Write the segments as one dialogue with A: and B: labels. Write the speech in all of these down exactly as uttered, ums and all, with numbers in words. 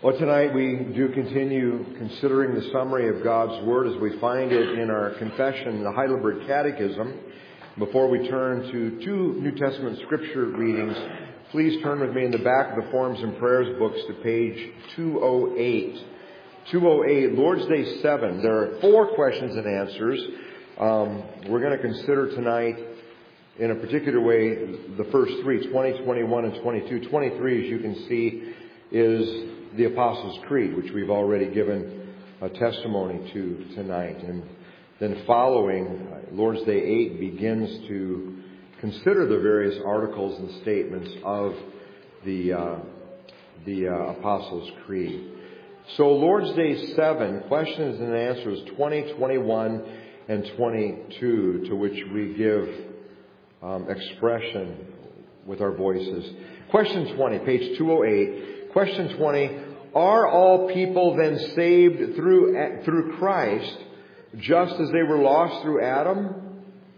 A: Well, tonight we do continue considering the summary of God's Word as we find it in our confession, the Heidelberg Catechism. Before we turn to two New Testament scripture readings, please turn with me in the back of the Forms and Prayers books to page two oh eight. two oh eight, Lord's Day seven. There are four questions and answers. Um, we're going to consider tonight, in a particular way, the first three, twenty, twenty-one, and twenty-two. twenty-three, as you can see, is the Apostles' Creed, which we've already given a testimony to tonight. And then following, Lord's Day eight begins to consider the various articles and statements of the, uh, the uh, Apostles' Creed. So Lord's Day seven, questions and answers twenty, twenty-one, and twenty-two, to which we give um, expression with our voices. Question twenty, page two oh eight. Question twenty, are all people then saved through through Christ just as they were lost through Adam?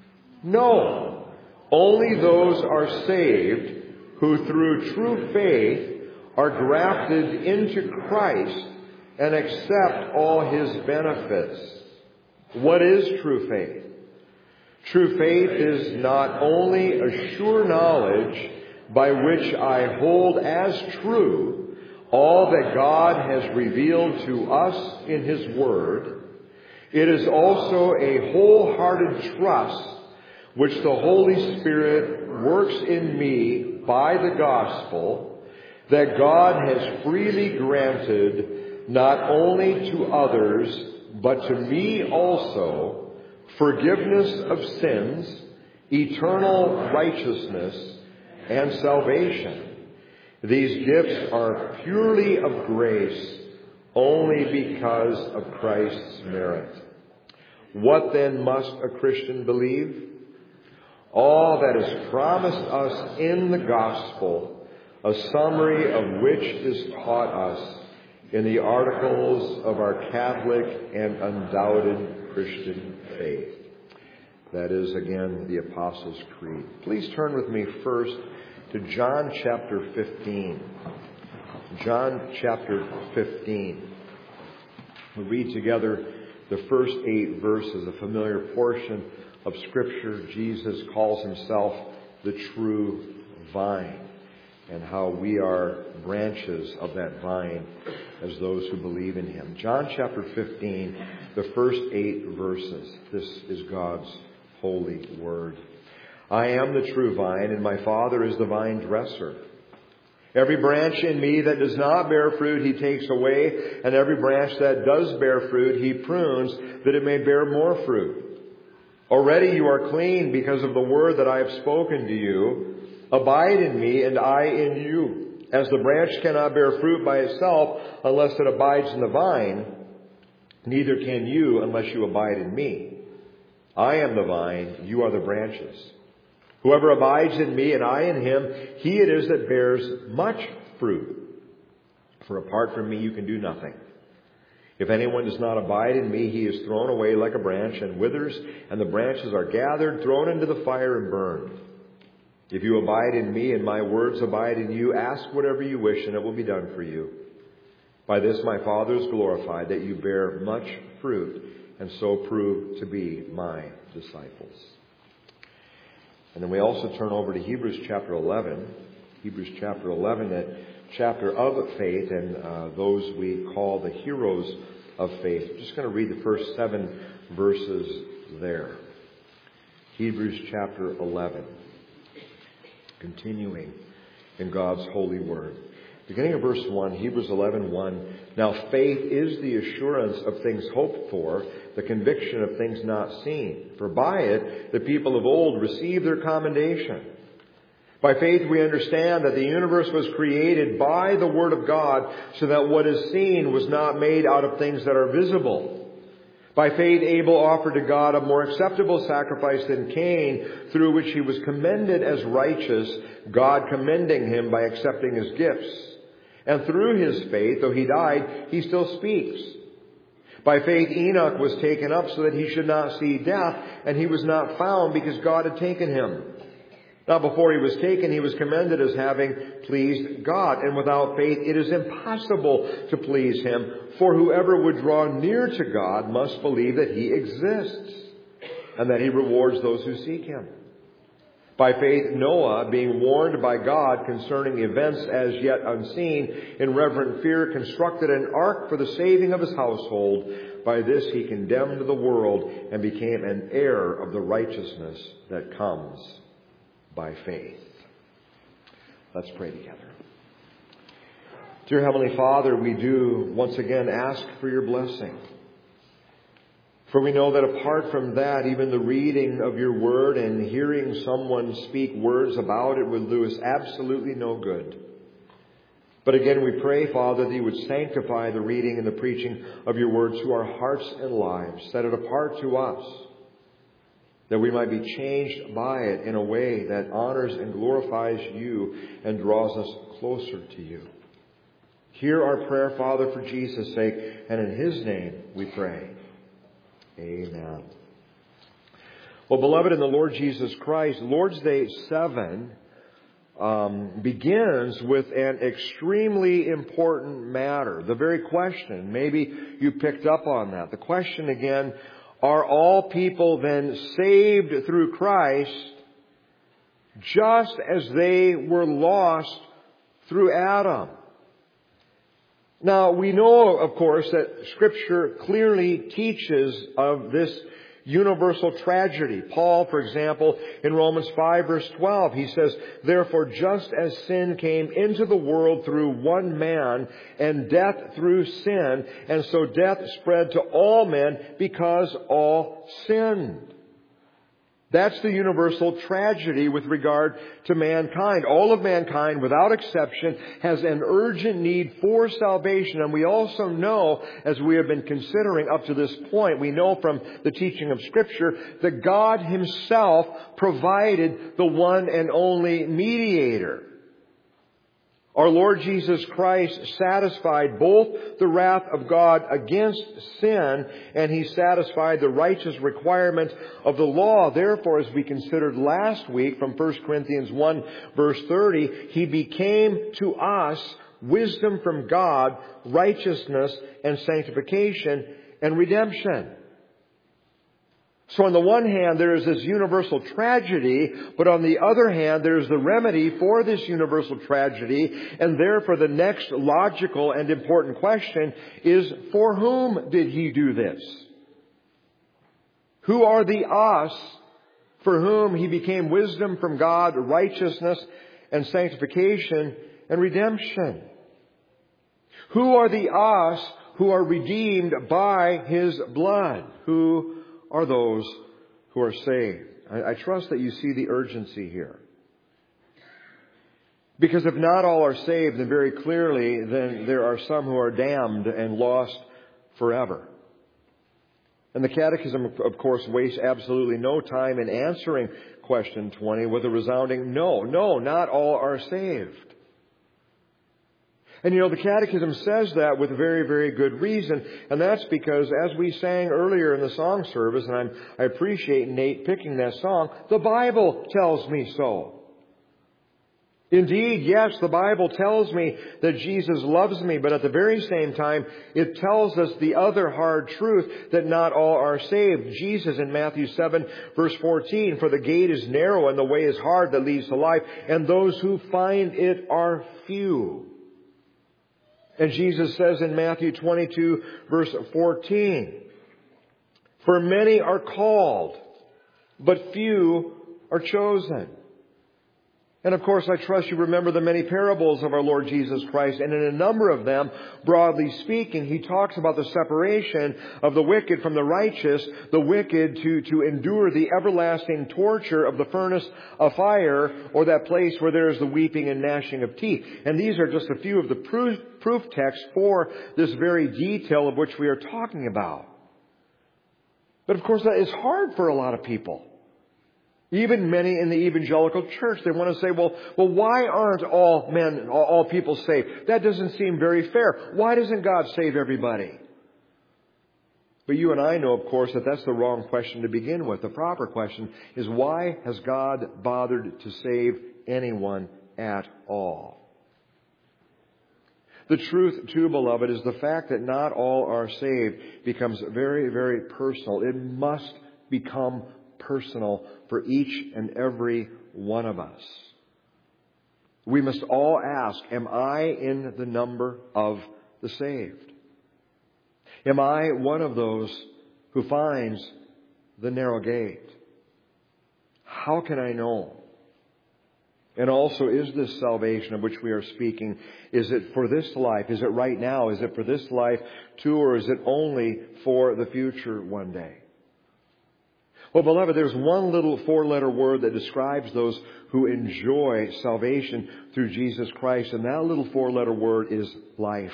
A: No. Only those are saved who through true faith are grafted into Christ and accept all His benefits. What is true faith? True faith is not only a sure knowledge by which I hold as true all that God has revealed to us in His Word. It is also a wholehearted trust which the Holy Spirit works in me by the gospel, that God has freely granted not only to others, but to me also, forgiveness of sins, eternal righteousness, and salvation. These gifts are purely of grace, only because of Christ's merit. What then must a Christian believe? All that is promised us in the gospel, a summary of which is taught us in the articles of our Catholic and undoubted Christian faith. That is, again, the Apostles' Creed. Please turn with me first to John chapter fifteen. John chapter fifteen. We read together the first eight verses, a familiar portion of Scripture. Jesus calls Himself the true vine, and how we are branches of that vine as those who believe in Him. John chapter fifteen, the first eight verses. This is God's holy word. I am the true vine, and my Father is the vine dresser. Every branch in me that does not bear fruit, He takes away, and every branch that does bear fruit, He prunes, that it may bear more fruit. Already you are clean because of the word that I have spoken to you. Abide in me, and I in you. As the branch cannot bear fruit by itself unless it abides in the vine, neither can you unless you abide in me. I am the vine, you are the branches. Whoever abides in me and I in him, he it is that bears much fruit. For apart from me you can do nothing. If anyone does not abide in me, he is thrown away like a branch and withers, and the branches are gathered, thrown into the fire and burned. If you abide in me and my words abide in you, ask whatever you wish and it will be done for you. By this my Father is glorified, that you bear much fruit and so prove to be my disciples. And then we also turn over to Hebrews chapter eleven. Hebrews chapter eleven, that chapter of faith, and uh, those we call the heroes of faith. I'm just going to read the first seven verses there. Hebrews chapter eleven. Continuing in God's holy word. Beginning of verse one, Hebrews eleven one. Now faith is the assurance of things hoped for, the conviction of things not seen. For by it the people of old received their commendation. By faith we understand that the universe was created by the word of God, so that what is seen was not made out of things that are visible. By faith Abel offered to God a more acceptable sacrifice than Cain, through which he was commended as righteous, God commending him by accepting his gifts. And through his faith, though he died, he still speaks. By faith Enoch was taken up so that he should not see death, and he was not found because God had taken him. Now, before he was taken, he was commended as having pleased God. And without faith, it is impossible to please him. For whoever would draw near to God must believe that he exists and that he rewards those who seek him. By faith, Noah, being warned by God concerning events as yet unseen, in reverent fear constructed an ark for the saving of his household. By this he condemned the world and became an heir of the righteousness that comes by faith. Let's pray together. Dear Heavenly Father, we do once again ask for your blessing. For we know that apart from that, even the reading of your word and hearing someone speak words about it would do us absolutely no good. But again, we pray, Father, that you would sanctify the reading and the preaching of your word to our hearts and lives. Set it apart to us, that we might be changed by it in a way that honors and glorifies you and draws us closer to you. Hear our prayer, Father, for Jesus' sake, and in his name we pray. Amen. Well, beloved in the Lord Jesus Christ, Lord's Day seven um, begins with an extremely important matter. The very question, maybe you picked up on that. The question again, are all people then saved through Christ just as they were lost through Adam? Now, we know, of course, that Scripture clearly teaches of this universal tragedy. Paul, for example, in Romans five, verse twelve, he says, "Therefore, just as sin came into the world through one man, and death through sin, and so death spread to all men because all sinned." That's the universal tragedy with regard to mankind. All of mankind, without exception, has an urgent need for salvation. And we also know, as we have been considering up to this point, we know from the teaching of Scripture that God himself provided the one and only mediator. Our Lord Jesus Christ satisfied both the wrath of God against sin, and he satisfied the righteous requirement of the law. Therefore, as we considered last week from First Corinthians one, verse thirty, he became to us wisdom from God, righteousness and sanctification and redemption. So on the one hand, there is this universal tragedy, but on the other hand, there is the remedy for this universal tragedy, and therefore the next logical and important question is, for whom did he do this? Who are the us for whom he became wisdom from God, righteousness and sanctification and redemption? Who are the us who are redeemed by his blood? Who are those who are saved? I, I trust that you see the urgency here. Because if not all are saved, then very clearly, then there are some who are damned and lost forever. And the Catechism, of course, wastes absolutely no time in answering question twenty with a resounding no. No, not all are saved. And you know, the Catechism says that with very, very good reason. And that's because, as we sang earlier in the song service, and I'm, I appreciate Nate picking that song, the Bible tells me so. Indeed, yes, the Bible tells me that Jesus loves me, but at the very same time, it tells us the other hard truth that not all are saved. Jesus in Matthew seven, verse fourteen, "For the gate is narrow and the way is hard that leads to life, and those who find it are few." And Jesus says in Matthew twenty-two, verse fourteen, "For many are called, but few are chosen." And of course, I trust you remember the many parables of our Lord Jesus Christ. And in a number of them, broadly speaking, he talks about the separation of the wicked from the righteous, the wicked to, to endure the everlasting torture of the furnace of fire, or that place where there is the weeping and gnashing of teeth. And these are just a few of the proof, proof texts for this very detail of which we are talking about. But of course, that is hard for a lot of people. Even many in the evangelical church, they want to say, well, well, why aren't all men, all, all people saved? That doesn't seem very fair. Why doesn't God save everybody? But you and I know, of course, that that's the wrong question to begin with. The proper question is, why has God bothered to save anyone at all? The truth, too, beloved, is the fact that not all are saved becomes very, very personal. It must become personal for each and every one of us. We must all ask, am I in the number of the saved? Am I one of those who finds the narrow gate? How can I know? And also, is this salvation of which we are speaking, is it for this life? Is it right now? Is it for this life too? Or is it only for the future one day? Well, beloved, there's one little four-letter word that describes those who enjoy salvation through Jesus Christ. And that little four-letter word is life.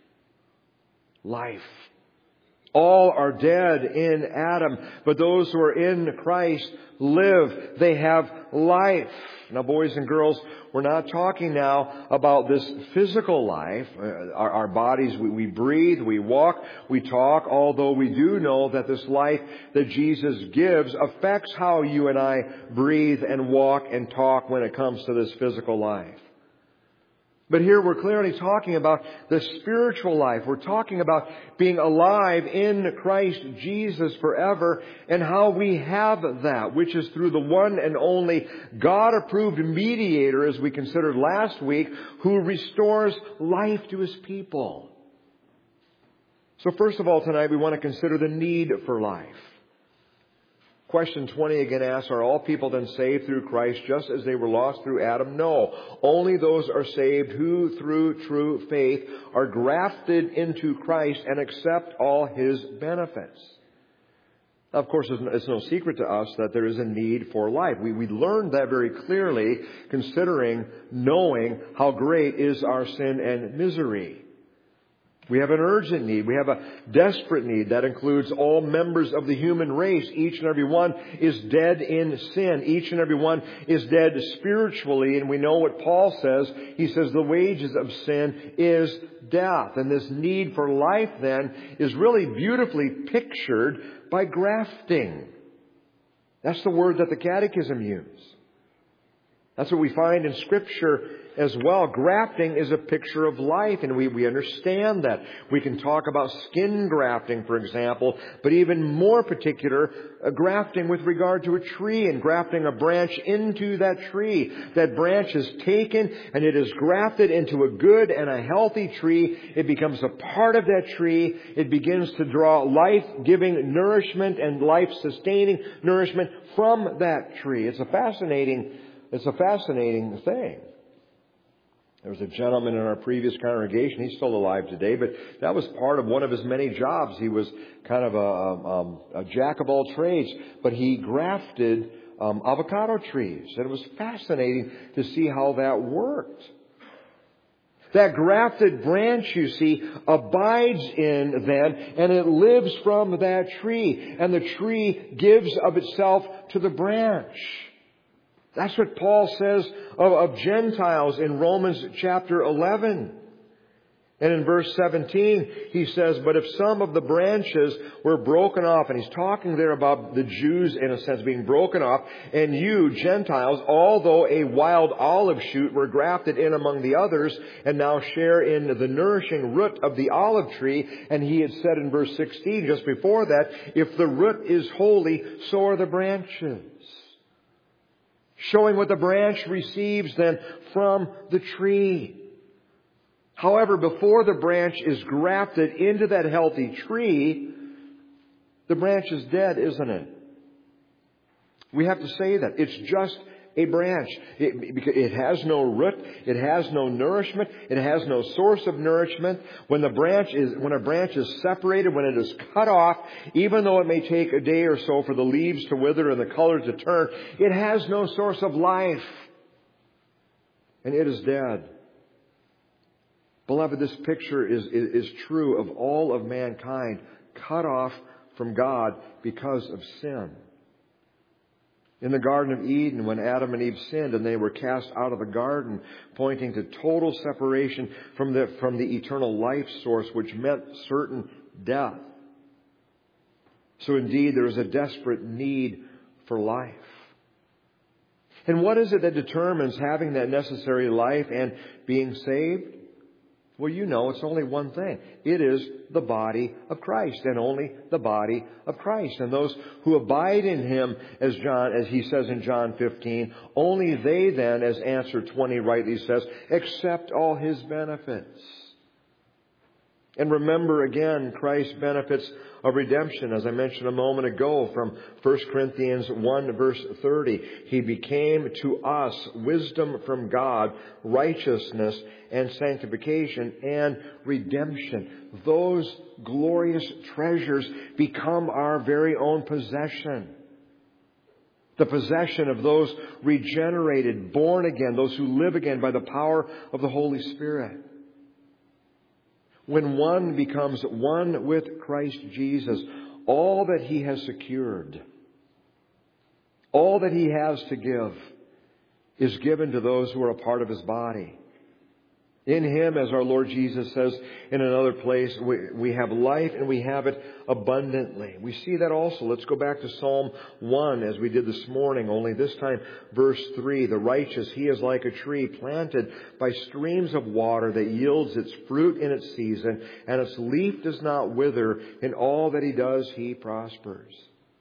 A: Life. All are dead in Adam, but those who are in Christ live. They have life. Now, boys and girls, we're not talking now about this physical life. Our, our bodies, we, we breathe, we walk, we talk, although we do know that this life that Jesus gives affects how you and I breathe and walk and talk when it comes to this physical life. But here we're clearly talking about the spiritual life. We're talking about being alive in Christ Jesus forever and how we have that, which is through the one and only God-approved mediator, as we considered last week, who restores life to His people. So first of all, tonight we want to consider the need for life. Question twenty again asks, are all people then saved through Christ just as they were lost through Adam? No. Only those are saved who through true faith are grafted into Christ and accept all His benefits. Now, of course, it's no secret to us that there is a need for life. We, we learned that very clearly considering, knowing how great is our sin and misery. We have an urgent need. We have a desperate need that includes all members of the human race. Each and every one is dead in sin. Each and every one is dead spiritually. And we know what Paul says. He says the wages of sin is death. And this need for life then is really beautifully pictured by grafting. That's the word that the Catechism uses. That's what we find in Scripture as well. Grafting is a picture of life, and we, we understand that. We can talk about skin grafting, for example, but even more particular, uh, grafting with regard to a tree and grafting a branch into that tree. That branch is taken and it is grafted into a good and a healthy tree. It becomes a part of that tree. It begins to draw life-giving nourishment and life-sustaining nourishment from that tree. It's a fascinating It's a fascinating thing. There was a gentleman in our previous congregation. He's still alive today, but that was part of one of his many jobs. He was kind of a, um, a jack of all trades, but he grafted um, avocado trees. And it was fascinating to see how that worked. That grafted branch, you see, abides in then, and it lives from that tree. And the tree gives of itself to the branch. That's what Paul says of, of Gentiles in Romans chapter eleven. And in verse seventeen, he says, but if some of the branches were broken off, and he's talking there about the Jews, in a sense, being broken off, and you, Gentiles, although a wild olive shoot, were grafted in among the others, and now share in the nourishing root of the olive tree. And he had said in verse sixteen, just before that, if the root is holy, so are the branches. Showing what the branch receives then from the tree. However, before the branch is grafted into that healthy tree, the branch is dead, isn't it? We have to say that. It's just a branch. It, it has no root. It has no nourishment. It has no source of nourishment. When the branch is, when a branch is separated, when it is cut off, even though it may take a day or so for the leaves to wither and the color to turn, it has no source of life. And it is dead. Beloved, this picture is, is, is true of all of mankind, cut off from God because of sin. In the Garden of Eden, when Adam and Eve sinned and they were cast out of the garden, pointing to total separation from the, from the eternal life source, which meant certain death. So indeed, there is a desperate need for life. And what is it that determines having that necessary life and being saved? Well, you know, it's only one thing. It is the body of Christ, and only the body of Christ. And those who abide in Him, as John, as he says in John fifteen, only they then, as answer twenty rightly says, accept all His benefits. And remember again Christ's benefits of redemption, as I mentioned a moment ago from First Corinthians one verse thirty. He became to us wisdom from God, righteousness and sanctification and redemption. Those glorious treasures become our very own possession. The possession of those regenerated, born again, those who live again by the power of the Holy Spirit. When one becomes one with Christ Jesus, all that He has secured, all that He has to give, is given to those who are a part of His body. In Him, as our Lord Jesus says in another place, we, we have life and we have it abundantly. We see that also. Let's go back to Psalm one as we did this morning, only this time verse three. The righteous, he is like a tree planted by streams of water that yields its fruit in its season, and its leaf does not wither. In all that he does, he prospers.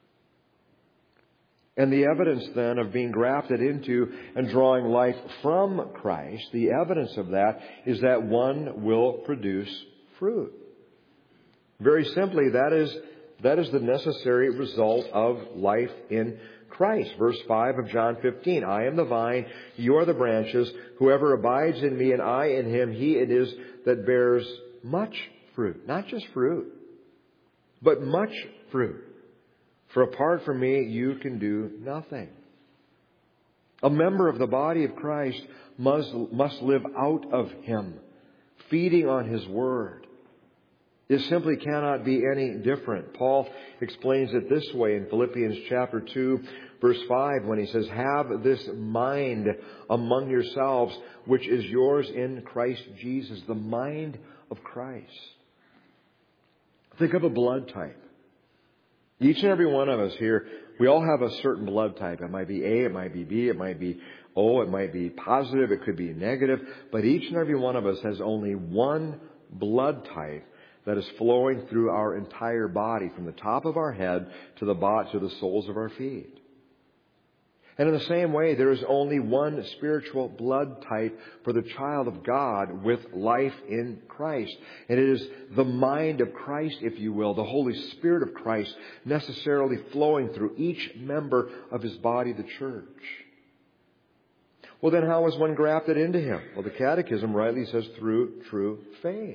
A: And the evidence then of being grafted into and drawing life from Christ, the evidence of that is that one will produce fruit. Very simply, that is, that is the necessary result of life in Christ. Verse five of John fifteen, I am the vine, you are the branches. Whoever abides in me and I in him, he it is that bears much fruit. Not just fruit, but much fruit. For apart from me, you can do nothing. A member of the body of Christ must, must live out of Him, feeding on His Word. It simply cannot be any different. Paul explains it this way in Philippians chapter two, verse five, when he says, have this mind among yourselves, which is yours in Christ Jesus. The mind of Christ. Think of a blood type. Each and every one of us here, we all have a certain blood type. It might be A, it might be B, it might be O, it might be positive, it could be negative. But each and every one of us has only one blood type that is flowing through our entire body, from the top of our head to the bottom, to the soles of our feet. And in the same way, there is only one spiritual blood type for the child of God with life in Christ. And it is the mind of Christ, if you will, the Holy Spirit of Christ, necessarily flowing through each member of His body, the church. Well, then how is one grafted into Him? Well, the Catechism rightly says through true faith.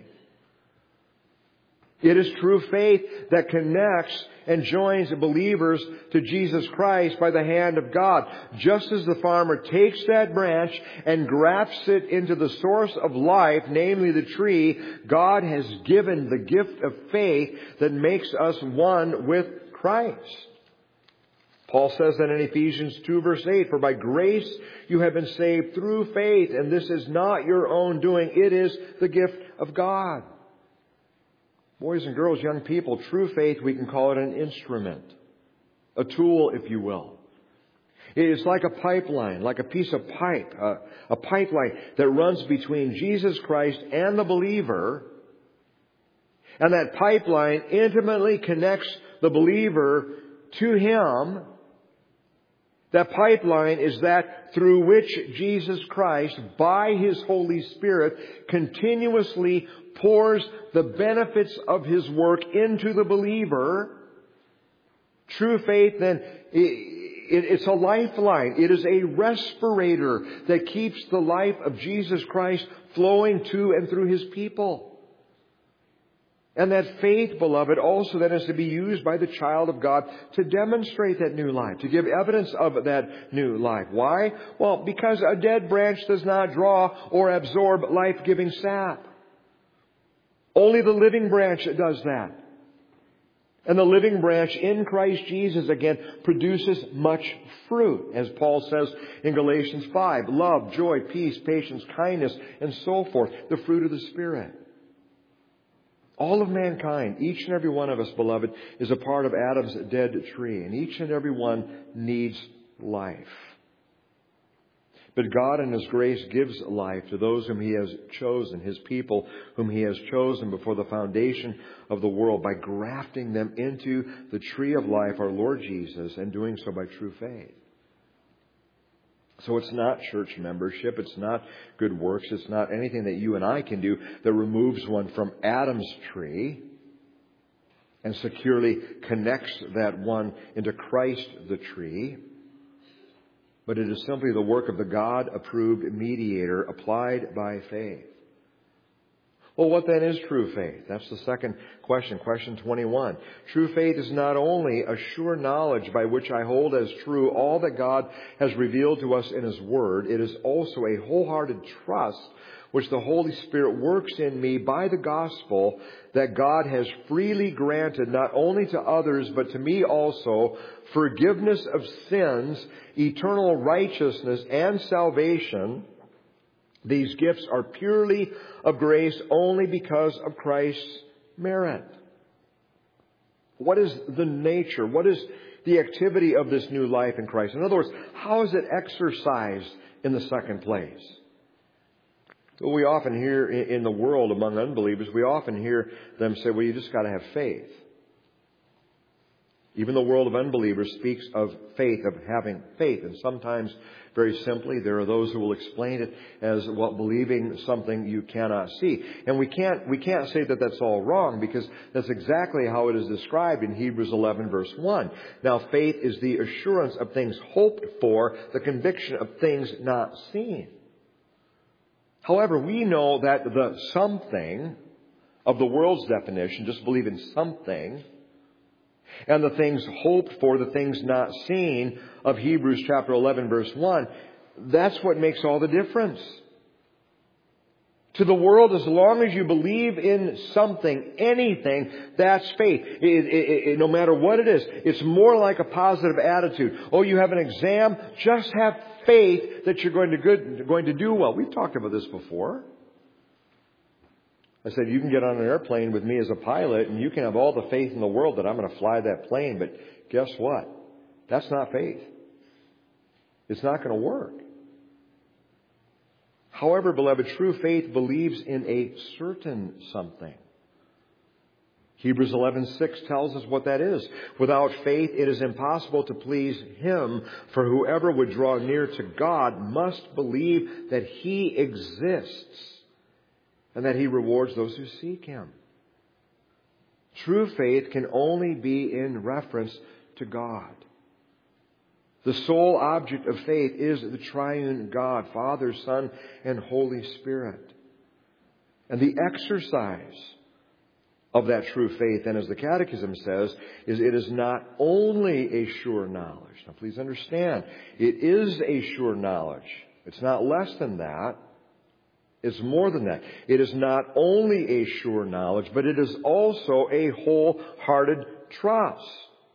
A: It is true faith that connects and joins believers to Jesus Christ by the hand of God. Just as the farmer takes that branch and grafts it into the source of life, namely the tree, God has given the gift of faith that makes us one with Christ. Paul says that in Ephesians two verse eight, for by grace you have been saved through faith, and this is not your own doing, it is the gift of God. Boys and girls, young people, true faith, we can call it an instrument. A tool, if you will. It's like a pipeline, like a piece of pipe, uh, a pipeline that runs between Jesus Christ and the believer. And that pipeline intimately connects the believer to Him. That pipeline is that through which Jesus Christ, by His Holy Spirit, continuously pours the benefits of His work into the believer. True faith, then, it's a lifeline. It is a respirator that keeps the life of Jesus Christ flowing to and through His people. And that faith, beloved, also then is to be used by the child of God to demonstrate that new life, to give evidence of that new life. Why? Well, because a dead branch does not draw or absorb life-giving sap. Only the living branch does that. And the living branch in Christ Jesus, again, produces much fruit. As Paul says in Galatians five, love, joy, peace, patience, kindness, and so forth. The fruit of the Spirit. All of mankind, each and every one of us, beloved, is a part of Adam's dead tree. And each and every one needs life. But God in His grace gives life to those whom He has chosen, His people whom He has chosen before the foundation of the world, by grafting them into the tree of life, our Lord Jesus, and doing so by true faith. So it's not church membership, it's not good works, it's not anything that you and I can do that removes one from Adam's tree and securely connects that one into Christ the tree. But it is simply the work of the God-approved mediator applied by faith. Well, what then is true faith? That's the second question, question twenty-one. True faith is not only a sure knowledge by which I hold as true all that God has revealed to us in His Word. It is also a wholehearted trust which the Holy Spirit works in me by the gospel that God has freely granted not only to others but to me also forgiveness of sins, eternal righteousness, and salvation. These gifts are purely of grace only because of Christ's merit. What is the nature? What is the activity of this new life in Christ? In other words, how is it exercised in the second place? Well, we often hear in the world among unbelievers, we often hear them say, well, you just got to have faith. Even the world of unbelievers speaks of faith, of having faith. And sometimes, very simply, there are those who will explain it as, well, believing something you cannot see. And we can't, we can't say that that's all wrong, because that's exactly how it is described in Hebrews eleven verse one. Now, faith is the assurance of things hoped for, the conviction of things not seen. However, we know that the something of the world's definition, just believe in something, and the things hoped for, the things not seen of Hebrews chapter eleven verse one, that's what makes all the difference. To the world, as long as you believe in something, anything, that's faith. It, it, it, no matter what it is, it's more like a positive attitude. Oh, you have an exam? Just have faith that you're going to good, going to do well. We've talked about this before. I said, you can get on an airplane with me as a pilot and you can have all the faith in the world that I'm going to fly that plane. But guess what? That's not faith. It's not going to work. However, beloved, true faith believes in a certain something. Hebrews eleven six tells us what that is. Without faith, it is impossible to please Him, for whoever would draw near to God must believe that He exists and that He rewards those who seek Him. True faith can only be in reference to God. The sole object of faith is the triune God, Father, Son, and Holy Spirit. And the exercise of that true faith, and as the Catechism says, is it is not only a sure knowledge. Now please understand, it is a sure knowledge. It's not less than that. It's more than that. It is not only a sure knowledge, but it is also a wholehearted trust.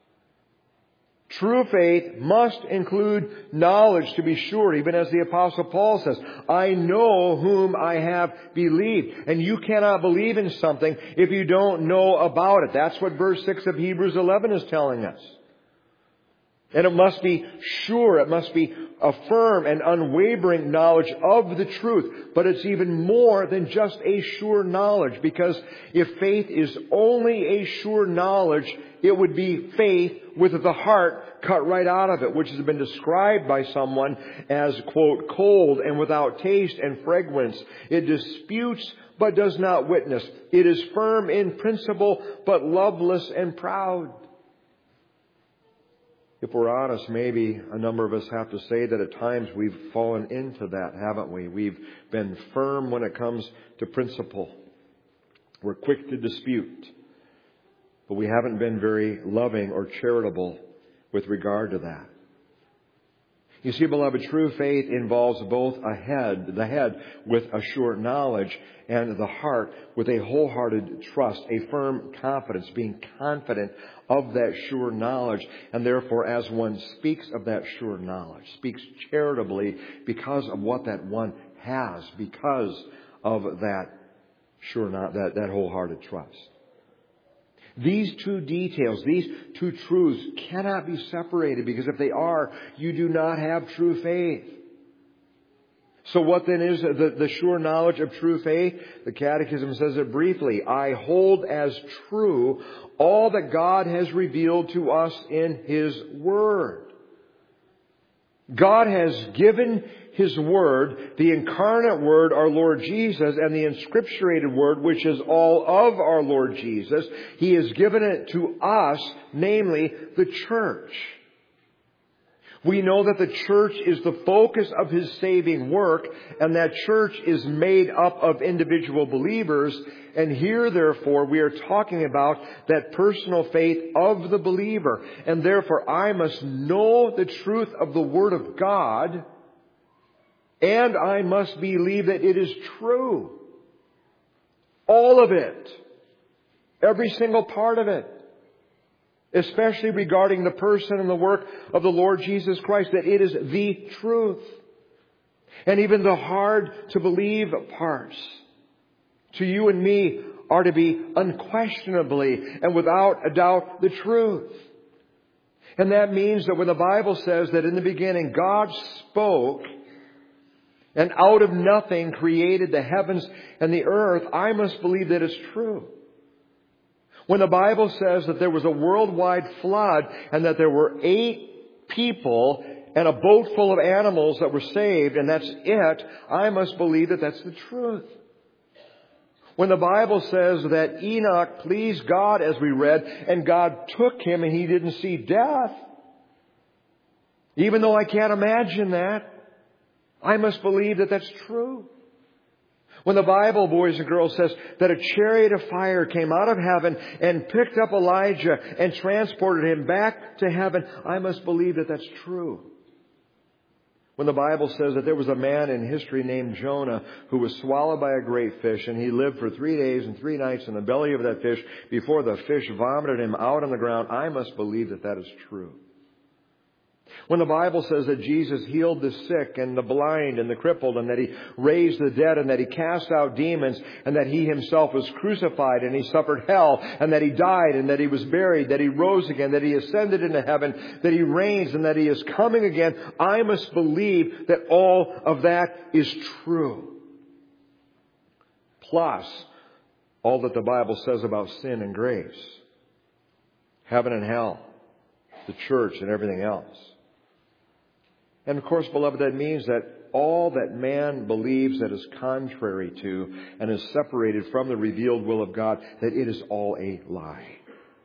A: True faith must include knowledge, to be sure, even as the Apostle Paul says, I know whom I have believed. And you cannot believe in something if you don't know about it. That's what verse six of Hebrews eleven is telling us. And it must be sure, it must be a firm and unwavering knowledge of the truth. But it's even more than just a sure knowledge, because if faith is only a sure knowledge, it would be faith with the heart cut right out of it, which has been described by someone as, quote, cold and without taste and fragrance. It disputes but does not witness. It is firm in principle but loveless and proud. If we're honest, maybe a number of us have to say that at times we've fallen into that, haven't we? We've been firm when it comes to principle. We're quick to dispute. But we haven't been very loving or charitable with regard to that. You see, beloved, true faith involves both a head, the head with a sure knowledge, and the heart with a wholehearted trust, a firm confidence, being confident of that sure knowledge. And therefore, as one speaks of that sure knowledge, speaks charitably because of what that one has, because of that Sure not, that, that wholehearted trust. These two details, these two truths cannot be separated, because if they are, you do not have true faith. So what then is the, the sure knowledge of true faith? The Catechism says it briefly. I hold as true all that God has revealed to us in His Word. God has given His Word, the incarnate Word, our Lord Jesus, and the inscripturated Word, which is all of our Lord Jesus. He has given it to us, namely the church. We know that the church is the focus of His saving work, and that church is made up of individual believers. And here, therefore, we are talking about that personal faith of the believer. And therefore, I must know the truth of the Word of God, and I must believe that it is true. All of it. Every single part of it. Especially regarding the person and the work of the Lord Jesus Christ, that it is the truth. And even the hard to believe parts to you and me are to be unquestionably and without a doubt the truth. And that means that when the Bible says that in the beginning God spoke and out of nothing created the heavens and the earth, I must believe that it's true. When the Bible says that there was a worldwide flood and that there were eight people and a boat full of animals that were saved, and that's it, I must believe that that's the truth. When the Bible says that Enoch pleased God, as we read, and God took him and he didn't see death, even though I can't imagine that, I must believe that that's true. When the Bible, boys and girls, says that a chariot of fire came out of heaven and picked up Elijah and transported him back to heaven, I must believe that that's true. When the Bible says that there was a man in history named Jonah who was swallowed by a great fish, and he lived for three days and three nights in the belly of that fish before the fish vomited him out on the ground, I must believe that that is true. When the Bible says that Jesus healed the sick and the blind and the crippled, and that He raised the dead, and that He cast out demons, and that He Himself was crucified and He suffered hell, and that He died and that He was buried, that He rose again, that He ascended into heaven, that He reigns and that He is coming again, I must believe that all of that is true. Plus, all that the Bible says about sin and grace, heaven and hell, the church and everything else. And of course, beloved, that means that all that man believes that is contrary to and is separated from the revealed will of God, that it is all a lie.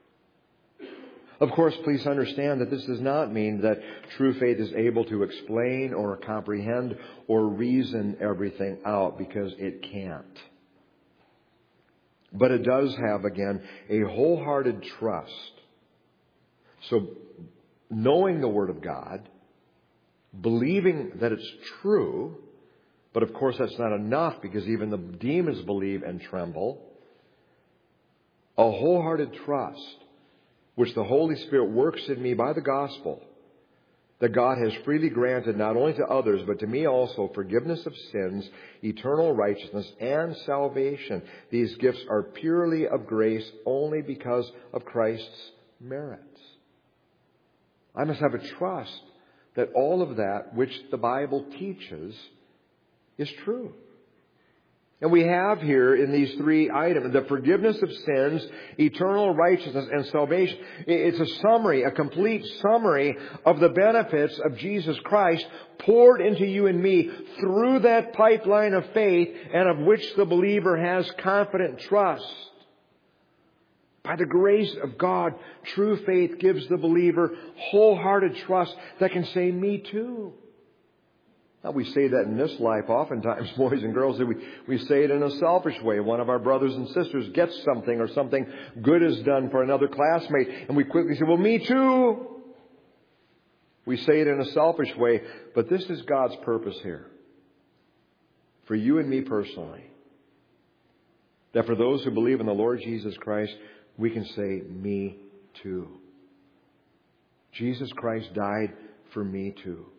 A: Of course, please understand that this does not mean that true faith is able to explain or comprehend or reason everything out, because it can't. But it does have, again, a wholehearted trust. So, knowing the Word of God, believing that it's true, but of course that's not enough, because even the demons believe and tremble. A wholehearted trust, which the Holy Spirit works in me by the gospel, that God has freely granted not only to others, but to me also, forgiveness of sins, eternal righteousness, and salvation. These gifts are purely of grace, only because of Christ's merits. I must have a trust that all of that which the Bible teaches is true. And we have here in these three items, the forgiveness of sins, eternal righteousness, and salvation. It's a summary, a complete summary of the benefits of Jesus Christ poured into you and me through that pipeline of faith, and of which the believer has confident trust. By the grace of God, true faith gives the believer wholehearted trust that can say, me too. Now, we say that in this life oftentimes, boys and girls, that we, we say it in a selfish way. One of our brothers and sisters gets something, or something good is done for another classmate, and we quickly say, well, me too. We say it in a selfish way, but this is God's purpose here. For you and me personally. That for those who believe in the Lord Jesus Christ, we can say, me too. Jesus Christ died for me too.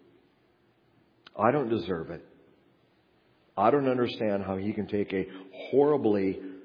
A: I don't deserve it. I don't understand how He can take a horribly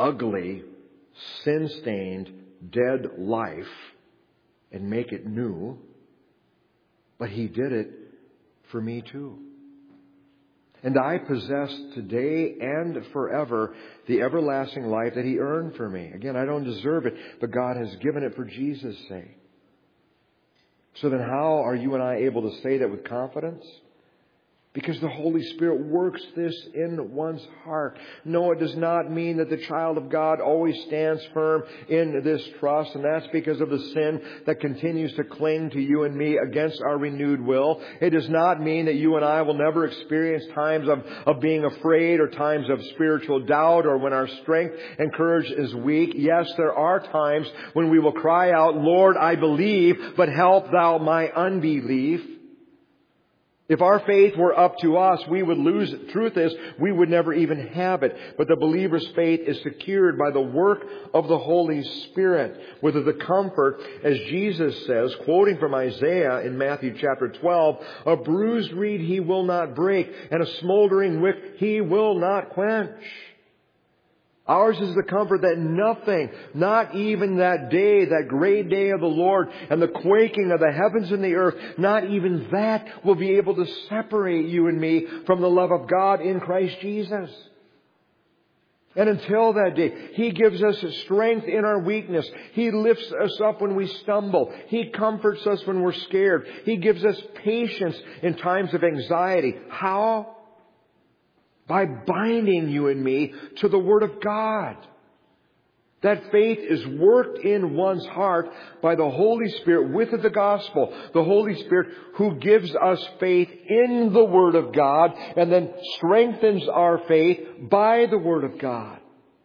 A: ugly, sin-stained, dead life and make it new, but He did it for me too. And I possess today and forever the everlasting life that He earned for me. Again, I don't deserve it, but God has given it for Jesus' sake. So then how are you and I able to say that with confidence? Because the Holy Spirit works this in one's heart. No, it does not mean that the child of God always stands firm in this trust, and that's because of the sin that continues to cling to you and me against our renewed will. It does not mean that you and I will never experience times of, of being afraid or times of spiritual doubt or when our strength and courage is weak. Yes, there are times when we will cry out, Lord, I believe, but help Thou my unbelief. If our faith were up to us, we would lose it. Truth is, we would never even have it. But the believer's faith is secured by the work of the Holy Spirit. With the comfort, as Jesus says, quoting from Isaiah in Matthew chapter twelve, a bruised reed He will not break, and a smoldering wick He will not quench. Ours is the comfort that nothing, not even that day, that great day of the Lord and the quaking of the heavens and the earth, not even that will be able to separate you and me from the love of God in Christ Jesus. And until that day, He gives us strength in our weakness. He lifts us up when we stumble. He comforts us when we're scared. He gives us patience in times of anxiety. How? By binding you and me to the Word of God. That faith is worked in one's heart by the Holy Spirit with the gospel. The Holy Spirit who gives us faith in the Word of God and then strengthens our faith by the Word of God.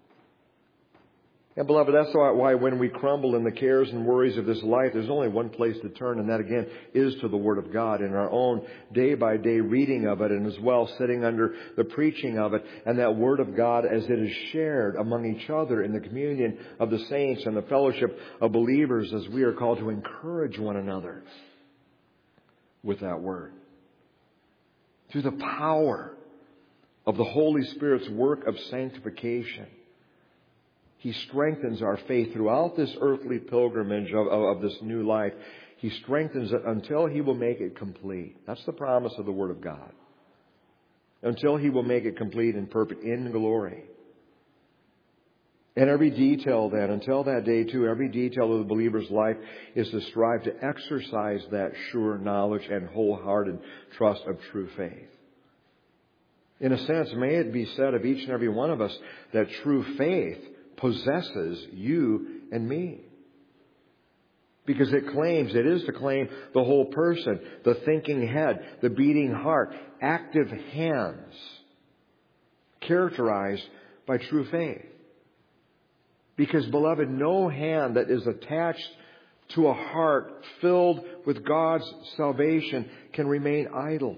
A: And beloved, that's why when we crumble in the cares and worries of this life, there's only one place to turn, and that again is to the Word of God in our own day-by-day reading of it, and as well sitting under the preaching of it, and that Word of God as it is shared among each other in the communion of the saints and the fellowship of believers as we are called to encourage one another with that Word. Through the power of the Holy Spirit's work of sanctification, He strengthens our faith throughout this earthly pilgrimage of, of, of this new life. He strengthens it until He will make it complete. That's the promise of the Word of God. Until He will make it complete and perfect in glory. And every detail then, until that day too, every detail of the believer's life is to strive to exercise that sure knowledge and wholehearted trust of true faith. In a sense, may it be said of each and every one of us that true faith possesses you and me. Because it claims, it is to claim the whole person, the thinking head, the beating heart, active hands, characterized by true faith. Because, beloved, no hand that is attached to a heart filled with God's salvation can remain idle.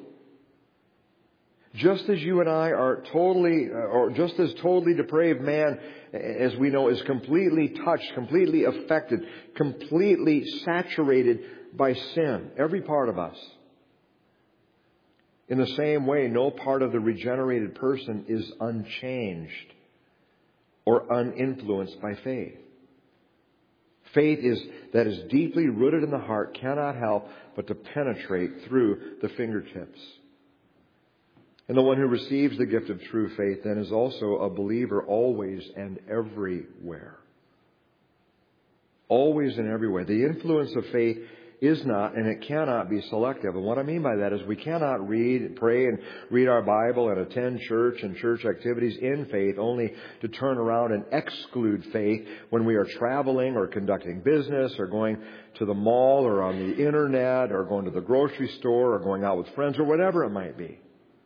A: Just as you and I are totally, or just as totally depraved man, as we know, is completely touched, completely affected, completely saturated by sin, every part of us. In the same way, no part of the regenerated person is unchanged or uninfluenced by faith. Faith is that is deeply rooted in the heart cannot help but to penetrate through the fingertips. And the one who receives the gift of true faith then is also a believer always and everywhere. Always and everywhere. The influence of faith is not and it cannot be selective. And what I mean by that is we cannot read, pray and read our Bible and attend church and church activities in faith only to turn around and exclude faith when we are traveling or conducting business or going to the mall or on the internet or going to the grocery store or going out with friends or whatever it might be.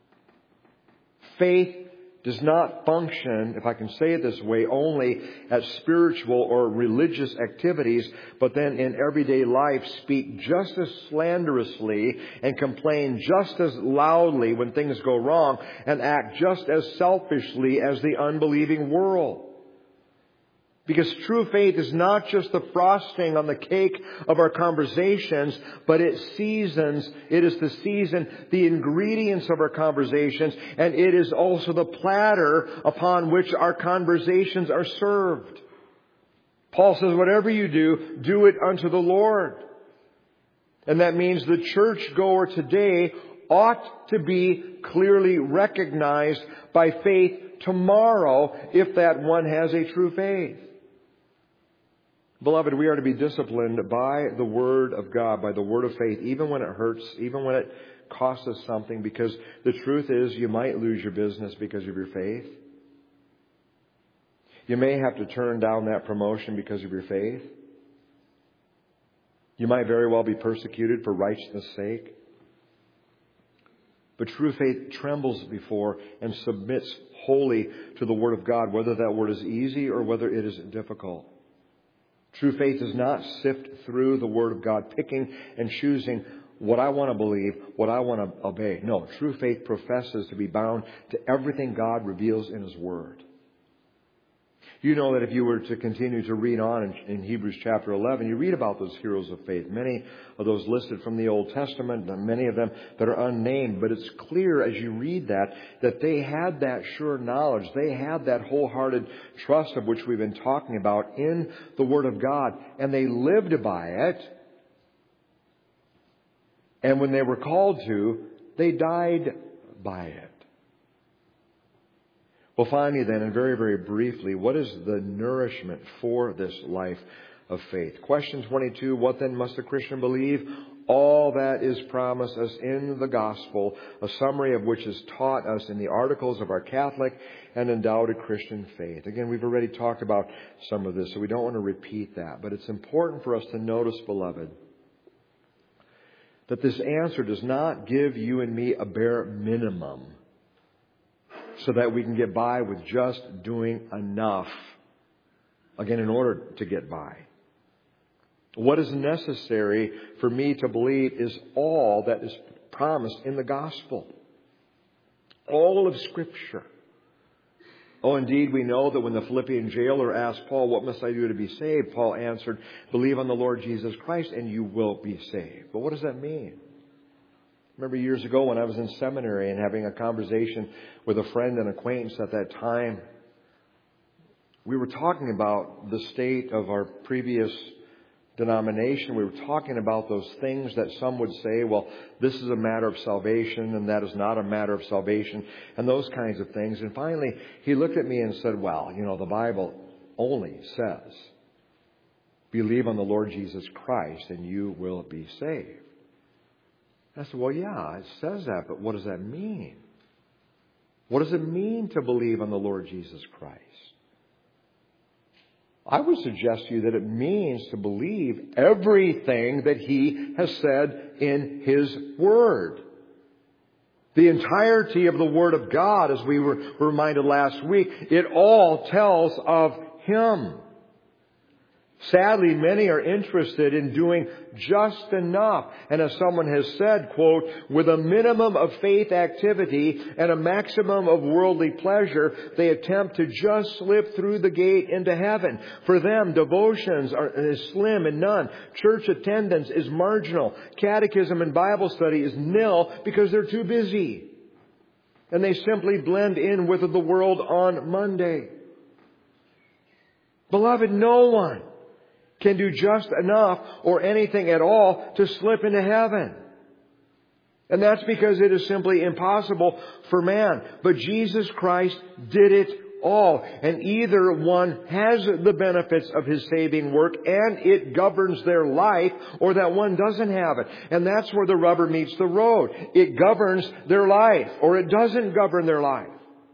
A: Faith does not function, if I can say it this way, only at spiritual or religious activities, but then in everyday life speak just as slanderously and complain just as loudly when things go wrong and act just as selfishly as the unbelieving world. Because true faith is not just the frosting on the cake of our conversations, but it seasons, it is the season, the ingredients of our conversations, and it is also the platter upon which our conversations are served. Paul says, whatever you do, do it unto the Lord. And that means the churchgoer today ought to be clearly recognized by faith tomorrow if that one has a true faith. Beloved, we are to be disciplined by the Word of God, by the Word of faith, even when it hurts, even when it costs us something, because the truth is you might lose your business because of your faith. You may have to turn down that promotion because of your faith. You might very well be persecuted for righteousness' sake. But true faith trembles before and submits wholly to the Word of God, whether that Word is easy or whether it is difficult. True faith does not sift through the Word of God, picking and choosing what I want to believe, what I want to obey. No, true faith professes to be bound to everything God reveals in His Word. You know that if you were to continue to read on in, in Hebrews chapter eleven, you read about those heroes of faith. Many of those listed from the Old Testament, and many of them that are unnamed. But it's clear as you read that, that they had that sure knowledge. They had that wholehearted trust of which we've been talking about in the Word of God. And they lived by it. And when they were called to, they died by it. Well, finally then, and very, very briefly, what is the nourishment for this life of faith? Question twenty-two, what then must a Christian believe? All that is promised us in the gospel, a summary of which is taught us in the articles of our Catholic and undoubted Christian faith. Again, we've already talked about some of this, so we don't want to repeat that. But it's important for us to notice, beloved, that this answer does not give you and me a bare minimum so that we can get by with just doing enough, again, in order to get by. What is necessary for me to believe is all that is promised in the gospel. All of Scripture. Oh, indeed, we know that when the Philippian jailer asked Paul, what must I do to be saved? Paul answered, believe on the Lord Jesus Christ and you will be saved. But what does that mean? Remember years ago when I was in seminary and having a conversation with a friend and acquaintance at that time, we were talking about the state of our previous denomination. We were talking about those things that some would say, well, this is a matter of salvation and that is not a matter of salvation, and those kinds of things. And finally, he looked at me and said, well, you know, the Bible only says, believe on the Lord Jesus Christ and you will be saved. I said, well, yeah, it says that, but what does that mean? What does it mean to believe on the Lord Jesus Christ? I would suggest to you that it means to believe everything that He has said in His Word. The entirety of the Word of God, as we were reminded last week, it all tells of Him. Sadly, many are interested in doing just enough. And as someone has said, quote, with a minimum of faith activity and a maximum of worldly pleasure, they attempt to just slip through the gate into heaven. For them, devotions are is slim and none. Church attendance is marginal. Catechism and Bible study is nil because they're too busy. And they simply blend in with the world on Monday. Beloved, no one can do just enough or anything at all to slip into heaven. And that's because it is simply impossible for man. But Jesus Christ did it all. And either one has the benefits of His saving work and it governs their life, or that one doesn't have it. And that's where the rubber meets the road. It governs their life or it doesn't govern their life.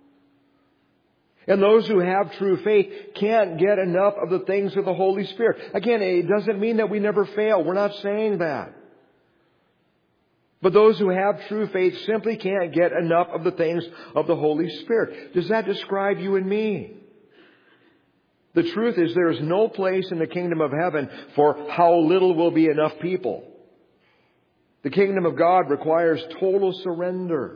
A: And those who have true faith can't get enough of the things of the Holy Spirit. Again, it doesn't mean that we never fail. We're not saying that. But those who have true faith simply can't get enough of the things of the Holy Spirit. Does that describe you and me? The truth is there is no place in the kingdom of heaven for how little will be enough people. The kingdom of God requires total surrender,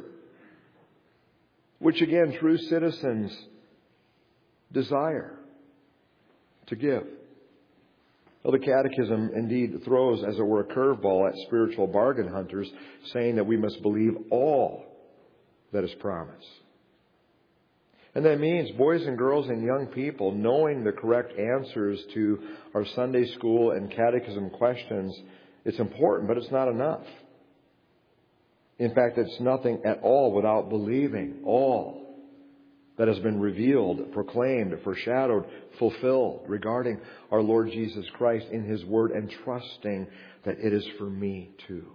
A: which again, true citizens desire. to give. Well, the Catechism indeed throws, as it were, a curveball at spiritual bargain hunters, saying that we must believe all that is promised. And that means boys and girls and young people knowing the correct answers to our Sunday school and catechism questions, it's important, but it's not enough. In fact, it's nothing at all without believing all that has been revealed, proclaimed, foreshadowed, fulfilled regarding our Lord Jesus Christ in His Word, and trusting that it is for me too.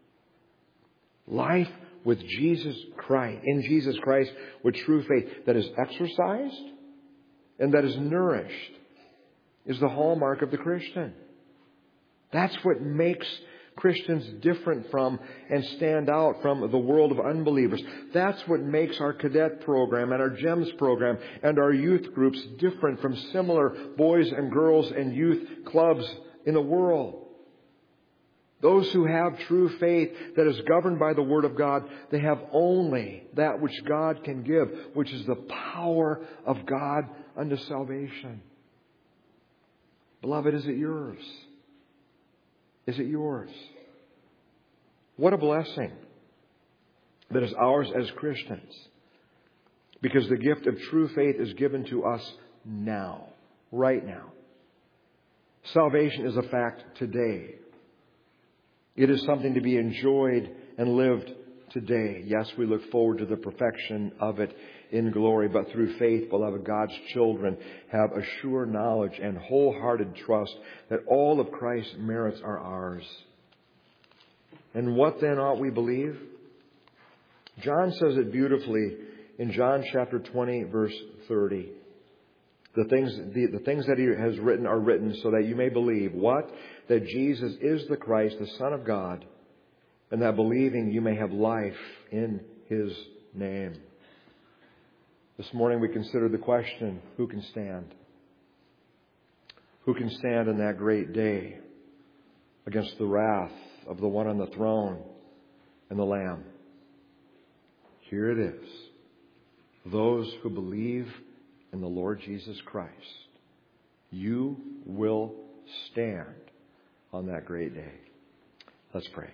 A: Life with Jesus Christ, in Jesus Christ, with true faith that is exercised and that is nourished, is the hallmark of the Christian. That's what makes Christians different from and stand out from the world of unbelievers. That's what makes our cadet program and our GEMS program and our youth groups different from similar boys and girls and youth clubs in the world. Those who have true faith that is governed by the Word of God, they have only that which God can give, which is the power of God unto salvation. Beloved, is it yours? Is it yours? What a blessing that is ours as Christians, because the gift of true faith is given to us now, right now. Salvation is a fact today. It is something to be enjoyed and lived today. Yes, we look forward to the perfection of it in glory, but through faith, beloved, God's children have a sure knowledge and wholehearted trust that all of Christ's merits are ours. And what then ought we believe? John says it beautifully in John chapter twenty, verse thirty. The things, the, the things that He has written are written so that you may believe. What? That Jesus is the Christ, the Son of God, and that believing you may have life in His name. This morning we considered the question, who can stand? Who can stand in that great day against the wrath of the one on the throne and the Lamb? Here it is. Those who believe in the Lord Jesus Christ. You will stand on that great day. Let's pray.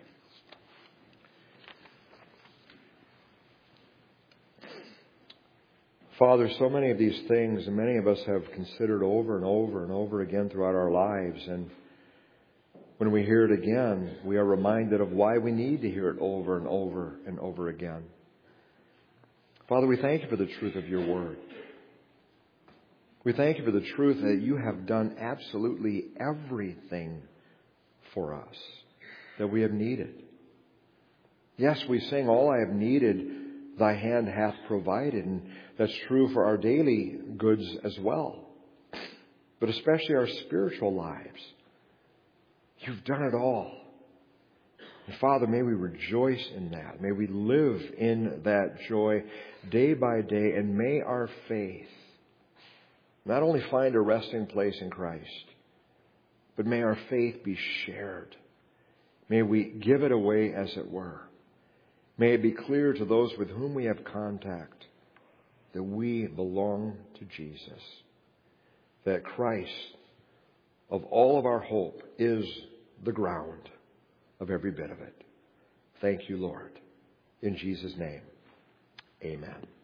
A: Father, so many of these things, and many of us have considered over and over and over again throughout our lives. And when we hear it again, we are reminded of why we need to hear it over and over and over again. Father, we thank You for the truth of Your Word. We thank You for the truth that You have done absolutely everything for us that we have needed. Yes, we sing, all I have needed, Thy hand hath provided. And that's true for our daily goods as well. But especially our spiritual lives. You've done it all. And Father, may we rejoice in that. May we live in that joy day by day. And may our faith not only find a resting place in Christ, but may our faith be shared. May we give it away, as it were. May it be clear to those with whom we have contact that we belong to Jesus. That Christ, of all of our hope, is the ground of every bit of it. Thank You, Lord. In Jesus' name, amen.